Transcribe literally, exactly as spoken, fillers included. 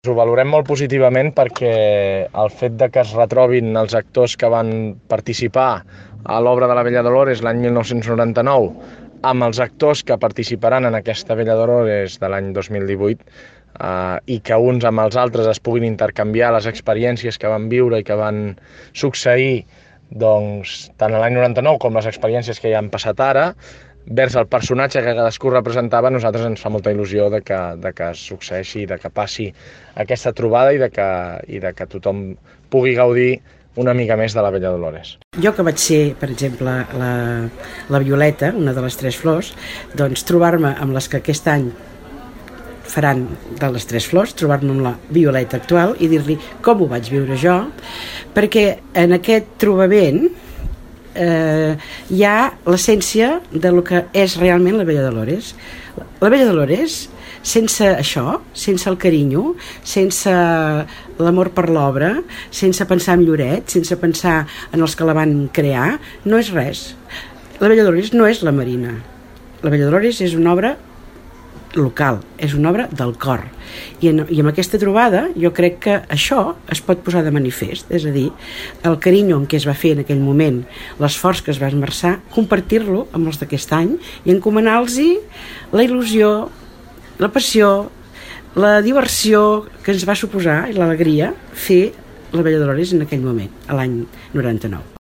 Ho valorem molt positivament perquè el fet de que es retrobin els actors que van participar a l'obra de la Bella Dolores l'any mil nou-cents noranta-nou amb els actors que participaran en aquesta Bella Dolores de l'any dos mil divuit eh, i que uns amb els altres es puguin intercanviar les experiències que van viure i que van succeir doncs, tant a l'any noranta-nou com les experiències que ja han passat ara, vers el personatge que cadascú representava. A nosaltres ens fa molta il·lusió de que, de que succeeixi, de que passi aquesta trobada i de que, i de que tothom pugui gaudir una mica més de la Bella Dolores. Jo que vaig ser, per exemple, la, la Violeta, una de les tres flors, doncs trobar-me amb les que aquest any faran de les tres flors, trobar-me amb la Violeta actual i dir-li com ho vaig viure jo, perquè en aquest trobament eh, hi ha l'essència de lo que és realment la Bella Dolores. La Bella Dolores, sense això, sense el carinyo, sense l'amor per l'obra, sense pensar en Lloret, sense pensar en els que la van crear, no és res. La Bella Dolores no és la Marina. La Bella Dolores és una obra local, és una obra del cor. I, en, i amb aquesta trobada jo crec que això es pot posar de manifest, és a dir, el carinyo amb què es va fer en aquell moment, l'esforç que es va esmerçar, compartir-lo amb els d'aquest any i encomanar-los la il·lusió, la passió, la diversió que ens va suposar i l'alegria fer la Bella Dolores en aquell moment, a l'any noranta-nou.